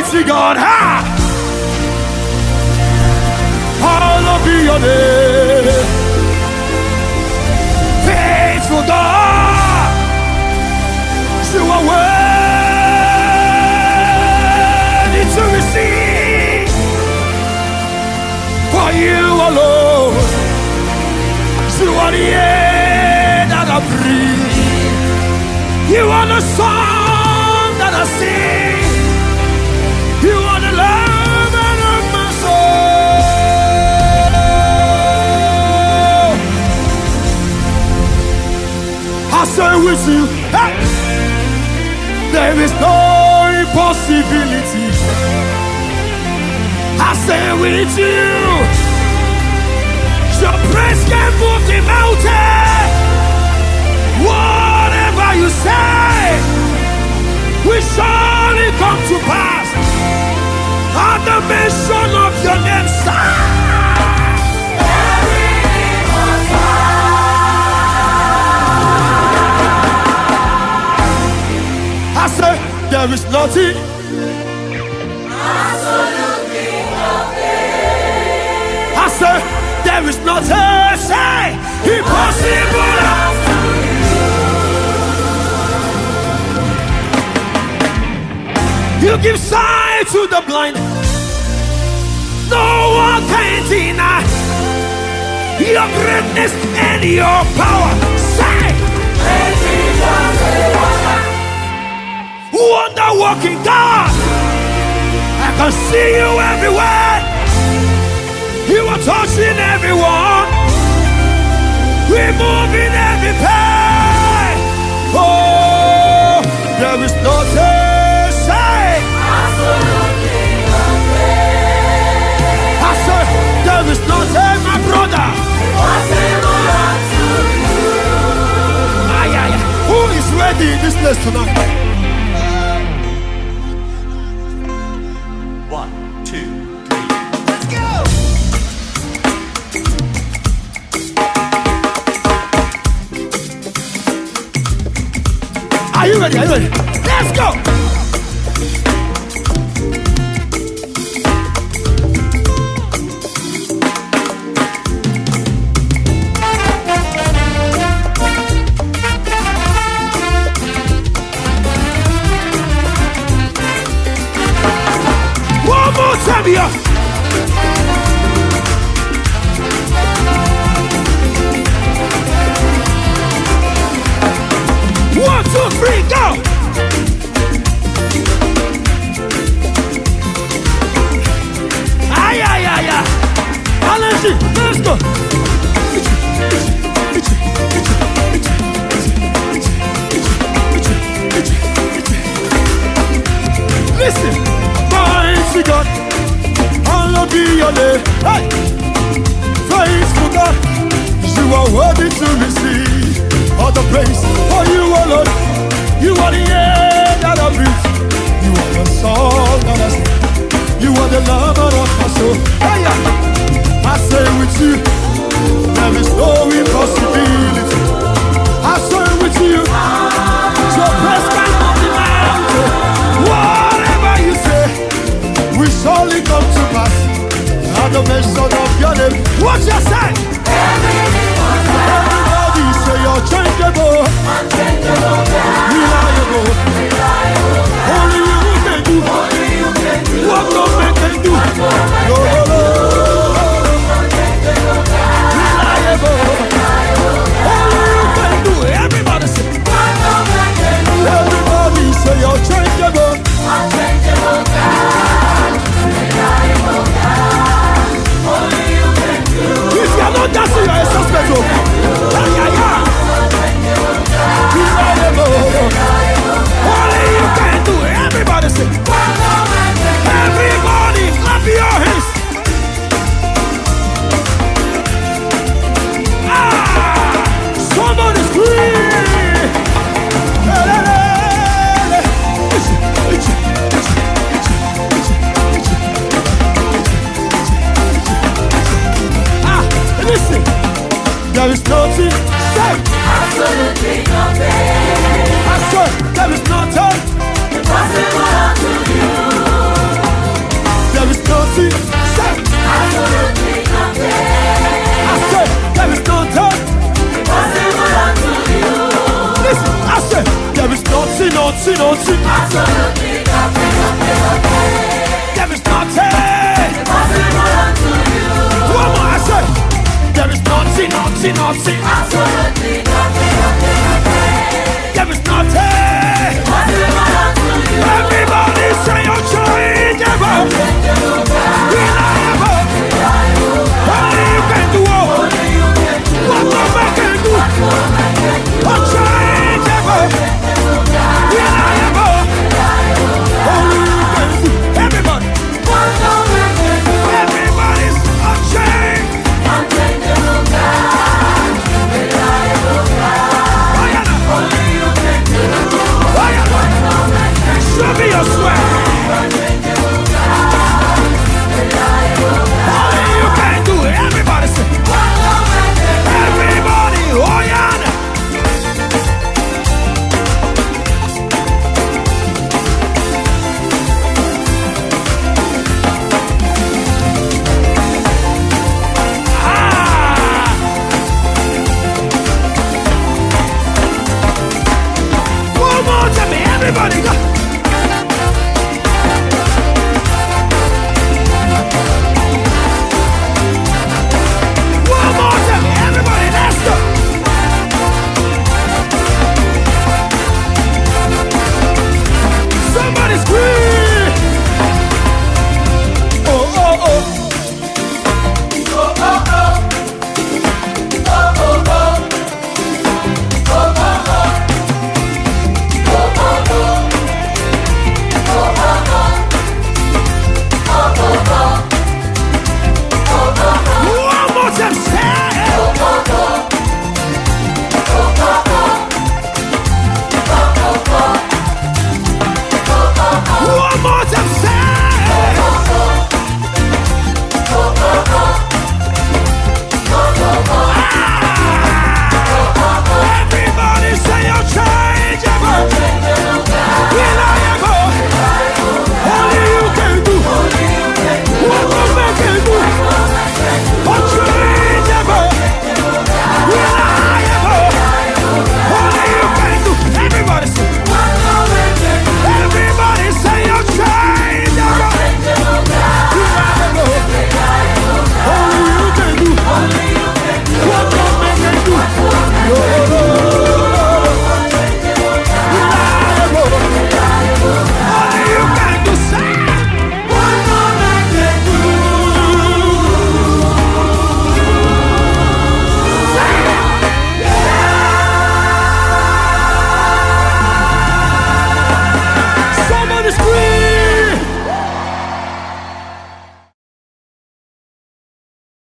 mighty God. Ha! Hallowed be your name. Faithful God, you are worthy to receive. For you alone, you are the air that I breathe. You are the song that I sing. You are the love of my soul. I say with you, hey, there is no impossibility. I say with you, your praise can move the mountain. Whatever you say will surely come to pass. At the mention of your name, everything was I say there is nothing absolutely nothing. I say there is nothing, say, impossible. You give sight to the blind. No one can deny your greatness and your power. Say, wonder working God. I can see you everywhere. You are touching everyone, removing every pain. Oh, there is nothing, say, absolutely nothing. I said, there is nothing, my brother, impossible unto you. Who is ready in this place tonight? 1, 2, 3. Let's go! Are you ready? Are you ready? Let's go! One more time here. One, two, three, go! Ay, ay, ay, ay. Allons-y, let's go! Listen, mighty God, hallowed be your name. Hey! Faithful God, you are worthy to receive all the praise. For you alone, you are the air that I breathe. You are the song that I sing. You are the lover of my soul. Hey, I say with you, there is no impossibility. I say with you, your praise can move the mountain. Whatever you say, we surely come to pass. At the mention of your name, what you say? Everybody say you're changeable, reliable. Only you can do what no man can do. Reliable. Only you can do. Everybody say. Everybody say you're changeable. If you're not dancing, you're a suspect. Reliable. nothing, nothing. Absolutely nothing, nothing, nothing. There is nothing. Impossible unto you. One more, I say. There is nothing, nothing, nothing. Absolutely nothing, nothing, nothing. There is nothing. Impossible unto you. Everybody say unchangeable, reliable. Only you can do all. What no man can do. Unchangeable, reliable. Only you can do. Everybody, everybody's unchanged. Unchangeable God, reliable God. Ayana, Only you can do. Ayana. No man can do. Show me your sweat. Unchangeable God, reliable God. Only you can do it. Everybody say. No man can do. Everybody, Ayana. Ah! One more time, everybody go.